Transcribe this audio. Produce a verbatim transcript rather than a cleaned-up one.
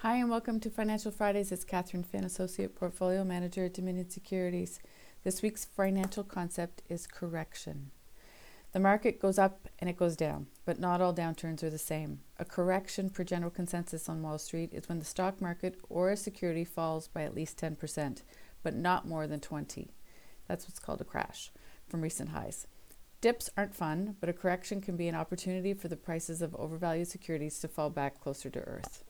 Hi and welcome to Financial Fridays. It's Catherine Finn, Associate Portfolio Manager at Dominion Securities. This week's financial concept is correction. The market goes up and it goes down, but not all downturns are the same. A correction, per general consensus on Wall Street, is when the stock market or a security falls by at least ten percent, but not more than twenty. That's what's called a crash from recent highs. Dips aren't fun, but a correction can be an opportunity for the prices of overvalued securities to fall back closer to earth.